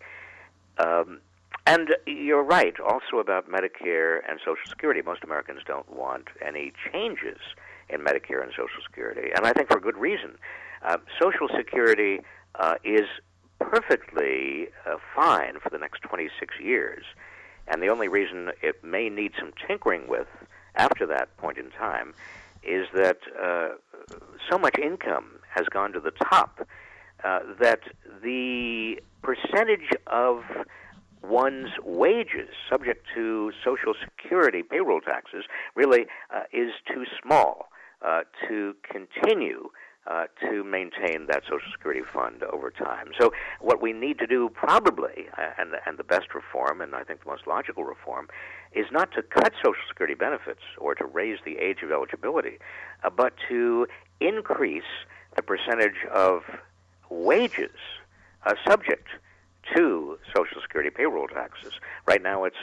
And you're right also about Medicare and Social Security. Most Americans don't want any changes in Medicare and Social Security, and I think for good reason. Social Security is perfectly fine for the next 26 years, and the only reason it may need some tinkering with after that point in time is that so much income has gone to the top that the percentage of one's wages subject to Social Security payroll taxes really is too small to continue to maintain that Social Security fund over time. So what we need to do probably, and the best reform, and I think the most logical reform, is not to cut Social Security benefits or to raise the age of eligibility, but to increase the percentage of wages subject to Social Security payroll taxes. Right now it's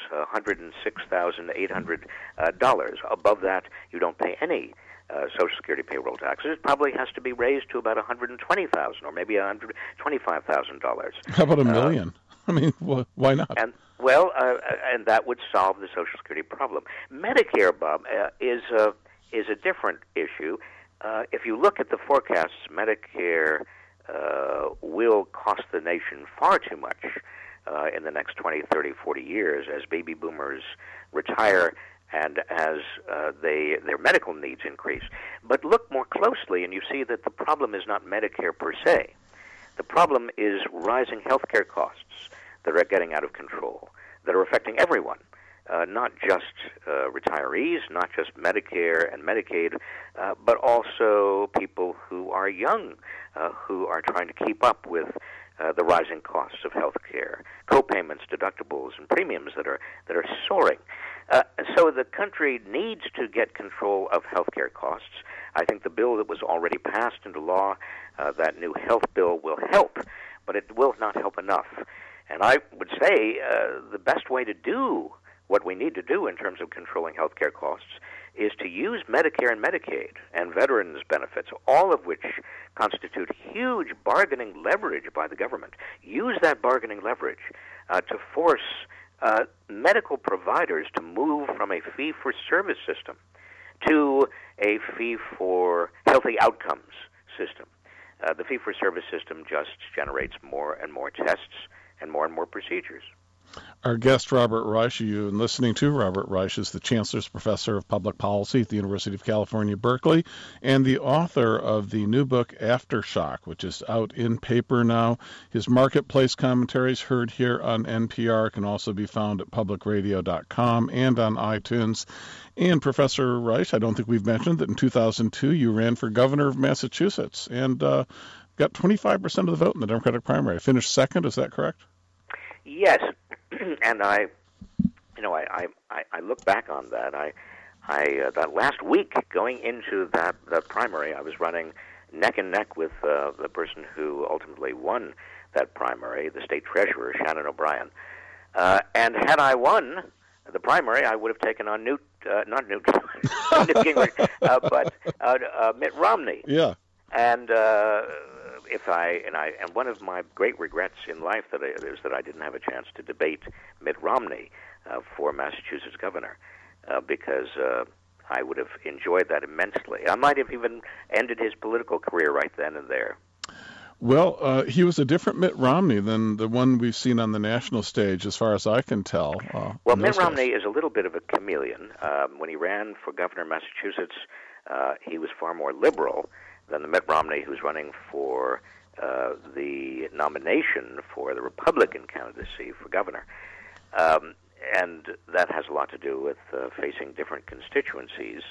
$106,800. Above that, you don't pay any Social Security payroll taxes. It probably has to be raised to about $120,000 or maybe $125,000. How about $1 million? I mean, why not? And and that would solve the Social Security problem. Medicare, Bob, is a different issue. If you look at the forecasts, Medicare will cost the nation far too much in the next 20, 30, 40 years as baby boomers retire and as their medical needs increase. But look more closely and you see that the problem is not Medicare per se. The problem is rising health care costs that are getting out of control, that are affecting everyone, not just retirees, not just Medicare and Medicaid, but also people who are young, who are trying to keep up with the rising costs of health care, co-payments, deductibles, and premiums that are soaring. So the country needs to get control of health care costs. I think the bill that was already passed into law, that new health bill, will help, but it will not help enough. And I would say the best way to do what we need to do in terms of controlling health care costs is to use Medicare and Medicaid and veterans benefits, all of which constitute huge bargaining leverage by the government. Use that bargaining leverage to force medical providers to move from a fee-for-service system to a fee-for-healthy outcomes system. The fee-for-service system just generates more and more tests and more procedures. Our guest, Robert Reich, you've been listening to. Robert Reich is the Chancellor's Professor of Public Policy at the University of California, Berkeley, and the author of the new book, Aftershock, which is out in paper now. His marketplace commentaries, heard here on NPR, can also be found at publicradio.com and on iTunes. And Professor Reich, I don't think we've mentioned that in 2002 you ran for governor of Massachusetts and got 25% of the vote in the Democratic primary. Finished second, is that correct? Yes, and I look back on that. That last week going into that primary, I was running neck and neck with the person who ultimately won that primary, the state treasurer, Shannon O'Brien. And had I won the primary, I would have taken on Newt Gingrich, but Mitt Romney. Yeah. And one of my great regrets in life is that I didn't have a chance to debate Mitt Romney for Massachusetts governor, because I would have enjoyed that immensely. I might have even ended his political career right then and there. Well, he was a different Mitt Romney than the one we've seen on the national stage, as far as I can tell. Well, Mitt Romney is a little bit of a chameleon. When he ran for governor of Massachusetts, he was far more liberal than the Mitt Romney who's running for the nomination for the Republican candidacy for governor. And that has a lot to do with facing different constituencies.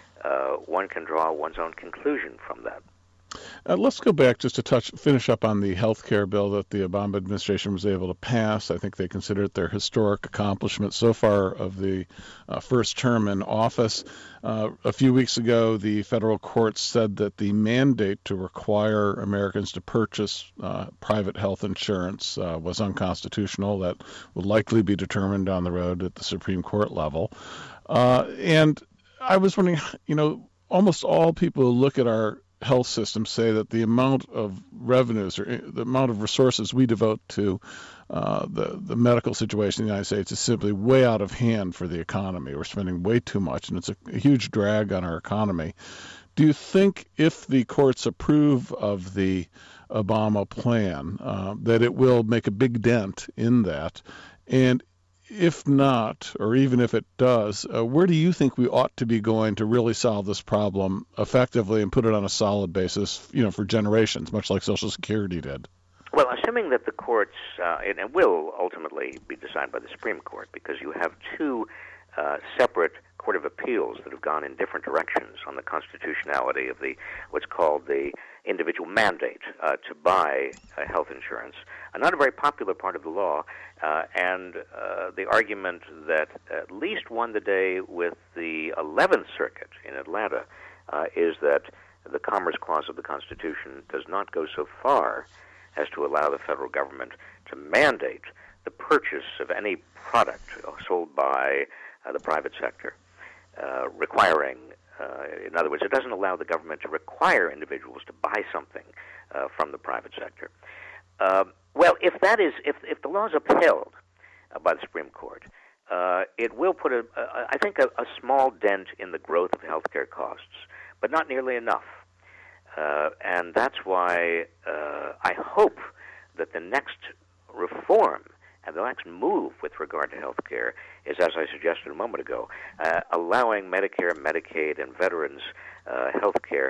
One can draw one's own conclusion from that. Let's go back just to finish up on the health care bill that the Obama administration was able to pass. I think they consider it their historic accomplishment so far of the first term in office. A few weeks ago, the federal court said that the mandate to require Americans to purchase private health insurance was unconstitutional. That will likely be determined down the road at the Supreme Court level. And I was wondering, almost all people who look at our health system say that the amount of revenues or the amount of resources we devote to the medical situation in the United States is simply way out of hand for the economy. We're spending way too much, and it's a huge drag on our economy. Do you think if the courts approve of the Obama plan, that it will make a big dent in that? And if not, or even if it does, where do you think we ought to be going to really solve this problem effectively and put it on a solid basis, for generations, much like Social Security did? Well, assuming that the courts, and will ultimately be decided by the Supreme Court, because you have two separate Court of Appeals that have gone in different directions on the constitutionality of what's called the individual mandate to buy health insurance. Not a very popular part of the law, and the argument that at least won the day with the 11th Circuit in Atlanta is that the Commerce Clause of the Constitution does not go so far as to allow the federal government to mandate the purchase of any product sold by the private sector, requiring, in other words, it doesn't allow the government to require individuals to buy something from the private sector. Well, if the law is upheld by the Supreme Court, it will put I think a small dent in the growth of healthcare costs, but not nearly enough. And that's why I hope that the next reform and the next move with regard to health care is, as I suggested a moment ago, allowing Medicare, Medicaid, and veterans health care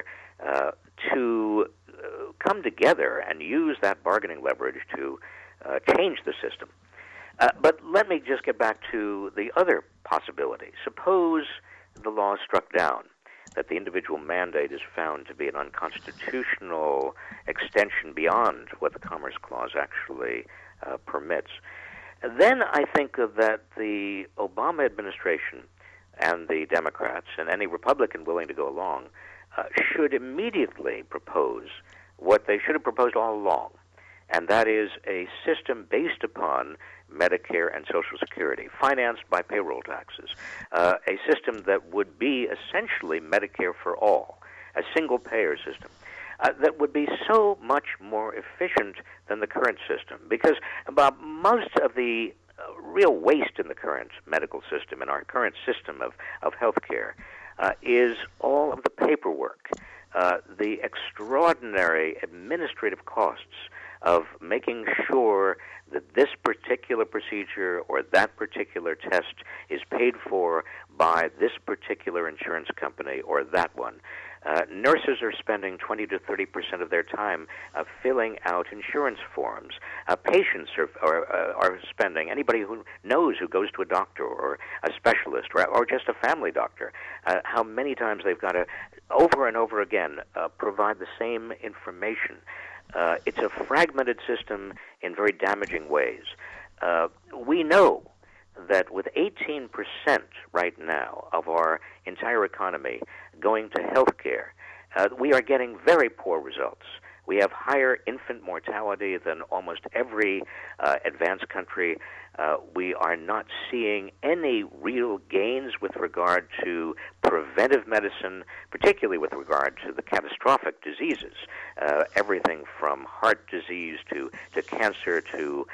to come together and use that bargaining leverage to change the system. But let me just get back to the other possibility. Suppose the law is struck down, that the individual mandate is found to be an unconstitutional extension beyond what the Commerce Clause actually permits. Then I think that the Obama administration and the Democrats and any Republican willing to go along should immediately propose what they should have proposed all along, and that is a system based upon Medicare and Social Security, financed by payroll taxes, a system that would be essentially Medicare for all, a single-payer system. That would be so much more efficient than the current system, because about most of the real waste in the current medical system, in our current system of health care, is all of the paperwork, the extraordinary administrative costs of making sure that this particular procedure or that particular test is paid for by this particular insurance company or that one. Nurses are spending 20 to 30% of their time filling out insurance forms. Patients are spending, anybody who knows who goes to a doctor or a specialist or just a family doctor, how many times they've got to, over and over again, provide the same information. It's a fragmented system in very damaging ways. We know that with 18% right now of our entire economy going to health care, we are getting very poor results. We have higher infant mortality than almost every advanced country. We are not seeing any real gains with regard to preventive medicine, particularly with regard to the catastrophic diseases, everything from heart disease to cancer to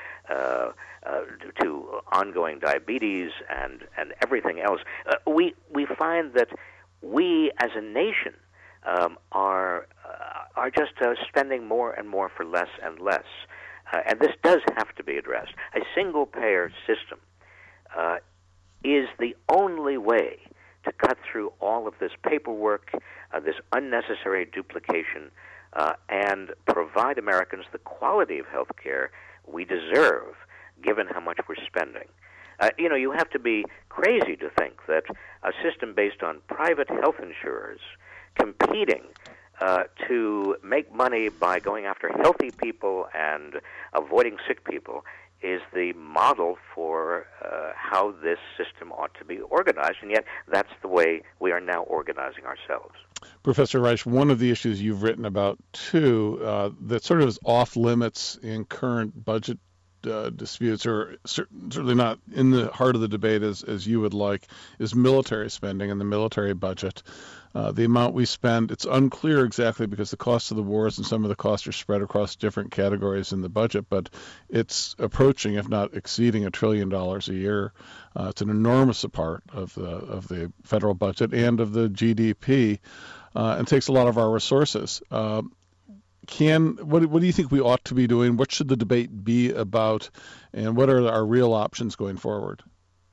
ongoing diabetes and everything else. We find that we as a nation are just spending more and more for less and less. And this does have to be addressed. A single-payer system is the only way to cut through all of this paperwork, this unnecessary duplication, and provide Americans the quality of health care we deserve, given how much we're spending. You have to be crazy to think that a system based on private health insurers competing to make money by going after healthy people and avoiding sick people is the model for how this system ought to be organized, and yet that's the way we are now organizing ourselves. Professor Reich, one of the issues you've written about, too, that sort of is off limits in current budget disputes, or certainly not in the heart of the debate as you would like, is military spending and the military budget. The amount we spend, it's unclear exactly because the cost of the wars and some of the costs are spread across different categories in the budget, but it's approaching, if not exceeding, $1 trillion a year. It's an enormous part of the federal budget and of the GDP, and takes a lot of our resources. What do you think we ought to be doing? What should the debate be about, and what are our real options going forward?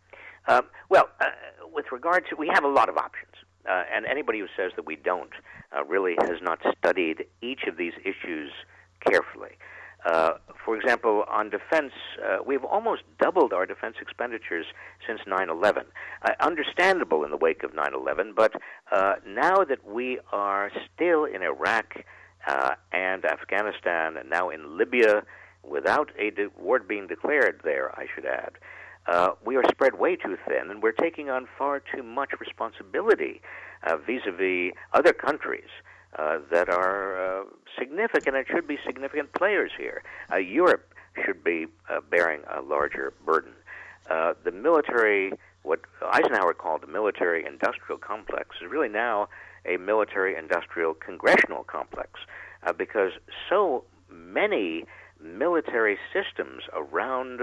With regard to, we have a lot of options. And anybody who says that we don't really has not studied each of these issues carefully. For example, on defense, we've almost doubled our defense expenditures since 9/11. Understandable in the wake of 9/11, but now that we are still in Iraq and Afghanistan, and now in Libya, without a war being declared there, I should add, we are spread way too thin, and we're taking on far too much responsibility vis-a-vis other countries that are significant and should be significant players here. Europe should be bearing a larger burden. The military, what Eisenhower called the military-industrial complex, is really now a military-industrial congressional complex because so many military systems around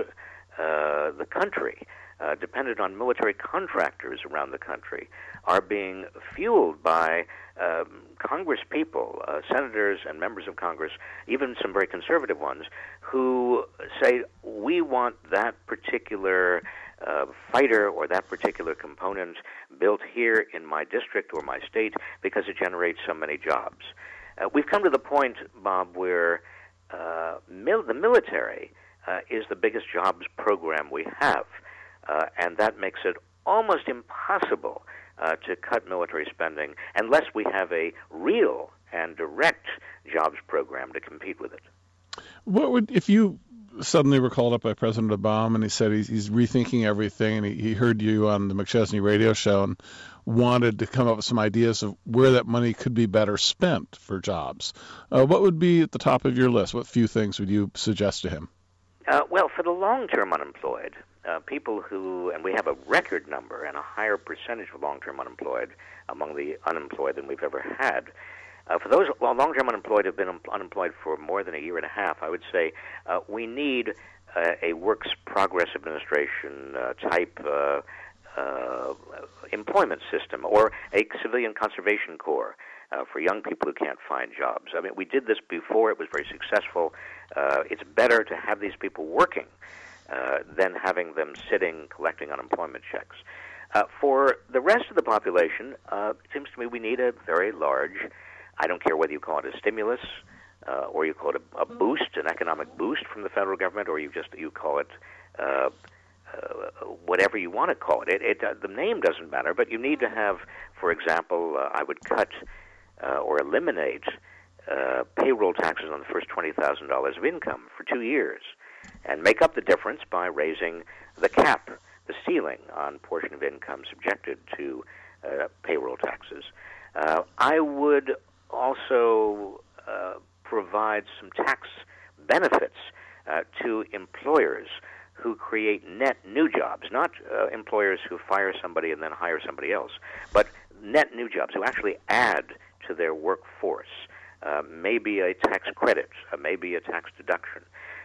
the country, dependent on military contractors around the country, are being fueled by Congress people, senators and members of Congress, even some very conservative ones, who say, we want that particular fighter or that particular component built here in my district or my state because it generates so many jobs. We've come to the point, Bob, where the military is the biggest jobs program we have, and that makes it almost impossible to cut military spending unless we have a real and direct jobs program to compete with it. What would, if you suddenly were called up by President Obama and he said he's rethinking everything, and he heard you on the McChesney radio show and wanted to come up with some ideas of where that money could be better spent for jobs, what would be at the top of your list? What few things would you suggest to him? For the long-term unemployed, people who, and we have a record number and a higher percentage of long-term unemployed among the unemployed than we've ever had. For those long-term unemployed have been unemployed for more than a year and a half, I would say we need a Works Progress Administration type employment system or a civilian conservation corps for young people who can't find jobs. I mean, we did this before. It was very successful. It's better to have these people working than having them sitting collecting unemployment checks. For the rest of the population, it seems to me we need a very large, I don't care whether you call it a stimulus or you call it a boost, an economic boost from the federal government, or you call it whatever you want to call it. The name doesn't matter, but you need to have, for example, I would cut or eliminate payroll taxes on the first $20,000 of income for 2 years and make up the difference by raising the cap, the ceiling on portion of income subjected to payroll taxes. I would also provide some tax benefits to employers who create net new jobs, not employers who fire somebody and then hire somebody else, but net new jobs who actually add to their workforce, maybe a tax credit, maybe a tax deduction.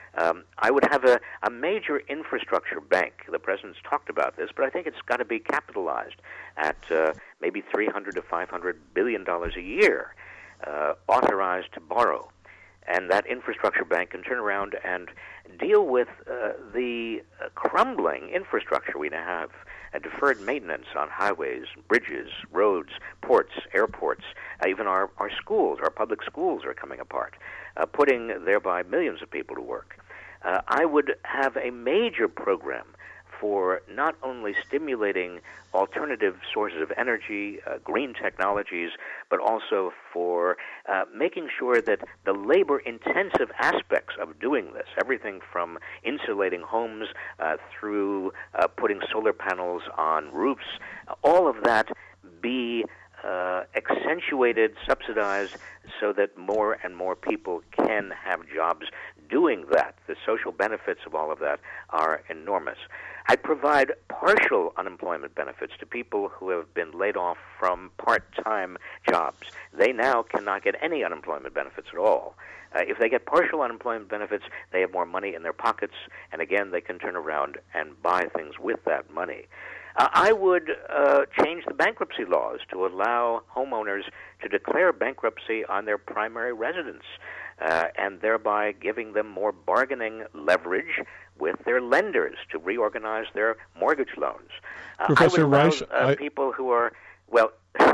I would have a major infrastructure bank. The President's talked about this, but I think it's got to be capitalized at maybe $300 to $500 billion a year, authorized to borrow. And that infrastructure bank can turn around and deal with the crumbling infrastructure we now have, deferred maintenance on highways, bridges, roads, ports, airports, even our schools, our public schools are coming apart, putting thereby millions of people to work. I would have a major program for not only stimulating alternative sources of energy, green technologies, but also for making sure that the labor-intensive aspects of doing this, everything from insulating homes through putting solar panels on roofs, all of that be accentuated, subsidized, so that more and more people can have jobs doing that. The social benefits of all of that are enormous. I provide partial unemployment benefits to people who have been laid off from part-time jobs. They now cannot get any unemployment benefits at all. If they get partial unemployment benefits, they have more money in their pockets, and again, they can turn around and buy things with that money. I would change the bankruptcy laws to allow homeowners to declare bankruptcy on their primary residence, and thereby giving them more bargaining leverage with their lenders to reorganize their mortgage loans. Professor Reich, people who are, well,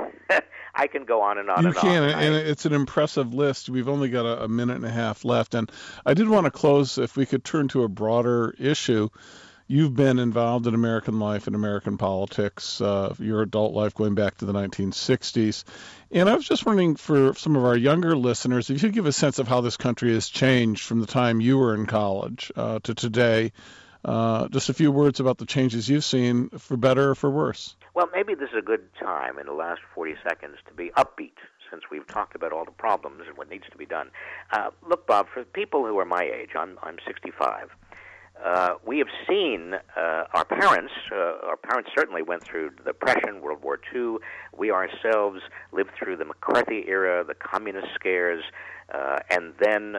I can go on and on and on. You can, and it's an impressive list. We've only got a minute and a half left, and I did want to close, if we could turn to a broader issue. You've been involved in American life and American politics, your adult life going back to the 1960s. And I was just wondering, for some of our younger listeners, if you could give a sense of how this country has changed from the time you were in college to today. Just a few words about the changes you've seen, for better or for worse. Well, maybe this is a good time in the last 40 seconds to be upbeat, since we've talked about all the problems and what needs to be done. Look, Bob, for people who are my age, I'm 65. We have seen our parents certainly went through the Depression, World War II. We ourselves lived through the McCarthy era, the communist scares, and then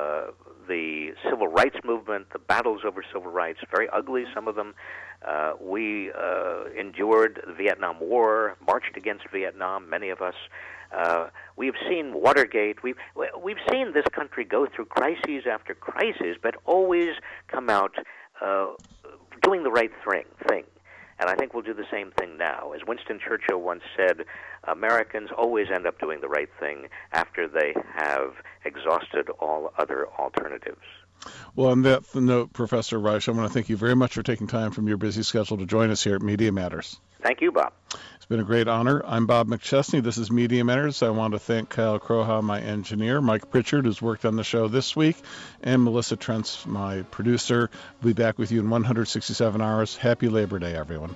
the civil rights movement, the battles over civil rights, very ugly, some of them. We endured the Vietnam War, marched against Vietnam, many of us. We've seen Watergate. We've seen this country go through crises after crises, but always come out doing the right thing. And I think we'll do the same thing now. As Winston Churchill once said, Americans always end up doing the right thing after they have exhausted all other alternatives. Well, on that note, Professor Reich, I want to thank you very much for taking time from your busy schedule to join us here at Media Matters. Thank you, Bob. It's been a great honor. I'm Bob McChesney. This is Media Matters. I want to thank Kyle Croha, my engineer, Mike Pritchard, who's worked on the show this week, and Melissa Trentz, my producer. We'll be back with you in 167 hours. Happy Labor Day, everyone.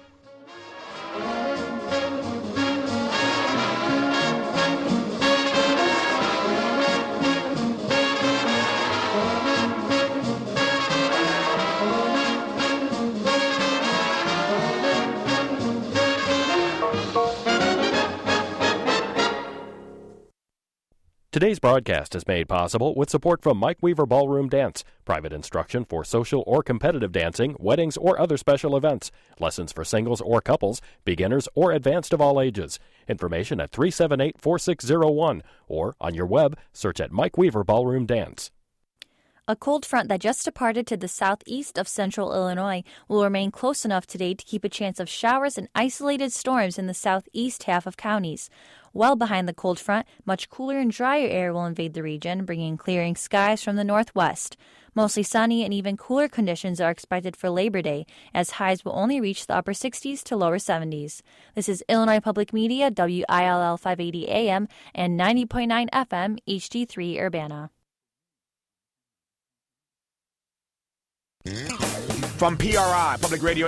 Today's broadcast is made possible with support from Mike Weaver Ballroom Dance, private instruction for social or competitive dancing, weddings, or other special events, lessons for singles or couples, beginners or advanced of all ages. Information at 378-4601 or on your web, search at Mike Weaver Ballroom Dance. A cold front that just departed to the southeast of central Illinois will remain close enough today to keep a chance of showers and isolated storms in the southeast half of counties. Well behind the cold front, much cooler and drier air will invade the region, bringing clearing skies from the northwest. Mostly sunny and even cooler conditions are expected for Labor Day, as highs will only reach the upper 60s to lower 70s. This is Illinois Public Media, WILL 580 AM and 90.9 FM, HD3 Urbana. From PRI, Public Radio